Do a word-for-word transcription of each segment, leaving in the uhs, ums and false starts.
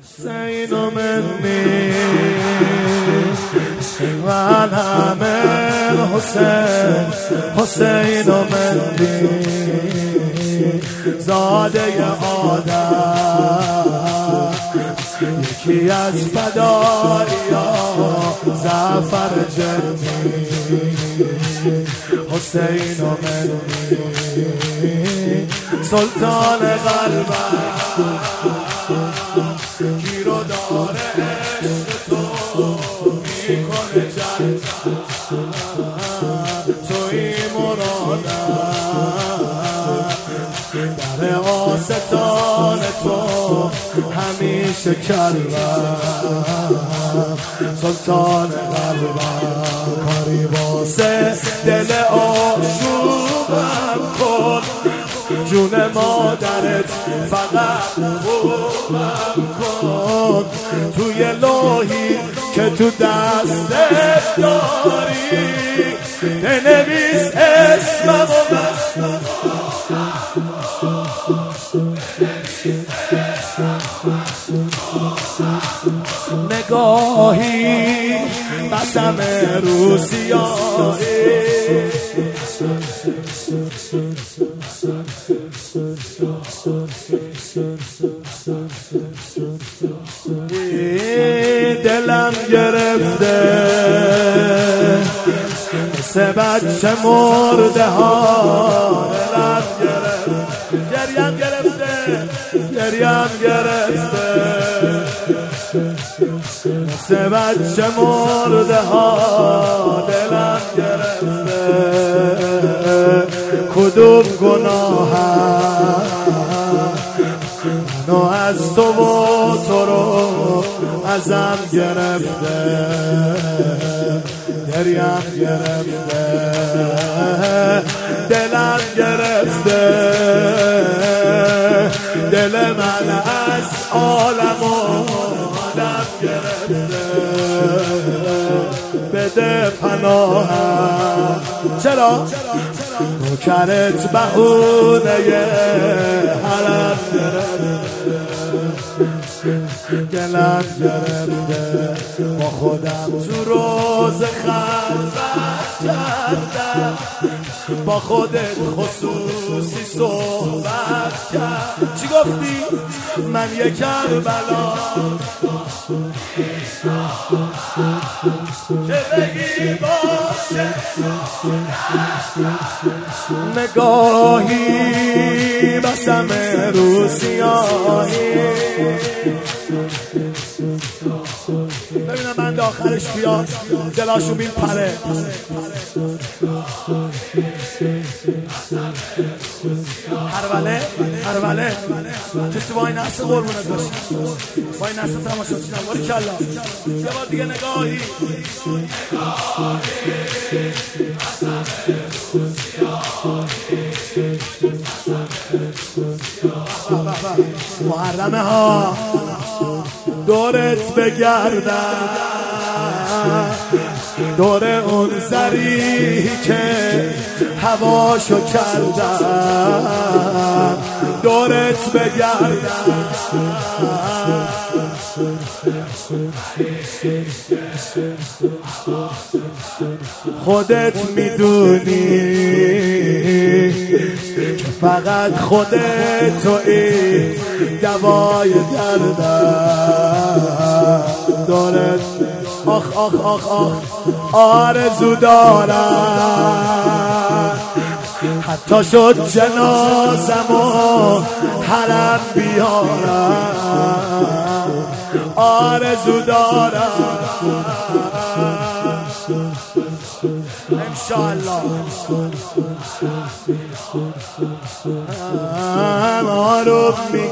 حسین منی و همه حسین حسین منی زاده آدم یکی از فدایا زعفر جنی حسین منی سلطان قلبم گیرو داره عشق تو میکنه جنت توی مرادم در آستان تو همیشه کلبم سلطان قلبم کاری واسه دل آشوبم کن جون مادرت فقط خوبم کن توی لوحی که تو دستت داری بنویس اسمم و بس نگاهی بسم رو سیاهی دلم گرفته مثل بچه مرده ها دلم گرفته گریم گرفته گریم گرفته مثل بچه مرده ها دلم گرفته کدوم گناهم منو از تو و تو رو ازم گرفته گریم گرفته دلم گرفته دل من از عالم و آدم گرفته بده پناهم چرا؟ نوکرت بهونه حرم گرفته دلم گرفته با خودم تو روز خلوت کردم با خودت خصوصی صحبت کرد چی گفتی؟ من یک کربلا که بگی باشه نگاهی بسم رو سیاهی ببینم من آخرش بیاد دلاشو میپره هروله هروله کسی وای نسته قربونت باشی وای نسته تماشا چیدم باری کلا یه بار دیگه نگاهی محرمه ها دورت بگردم دور اون زری که هواشو کردم دورت بگردم خودت میدونی که فقط خودت توی دوای دردم دورت آخ آخ آخ آخ آرزو دارم حتی شد جنازمو حرم بیارم آرزو دارم انشاءالله آروم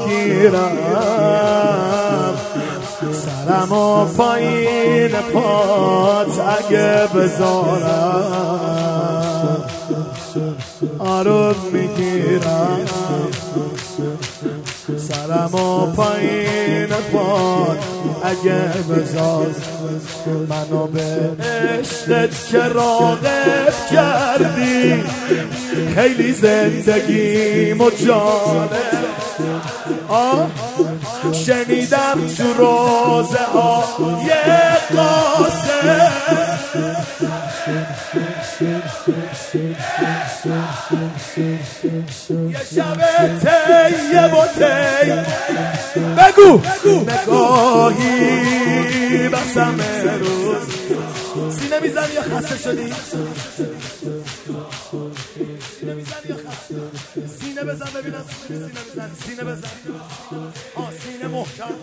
میگیرم سرمو پایین پات اگه بذارم آروم میگیرم سرمو پایین پات اگه بذار منو به عشقت که راغب کردی خیلی زندگی مجانه آه شنیدم تو روزه های قاسم یه شب تیه و تی بگو نگاهی بسم روز سینه میزن یا خسته شدی؟ سینه میزن یا خسته؟ سینه بزن ببینم سینه بزن سینه بزن آه سینه محکم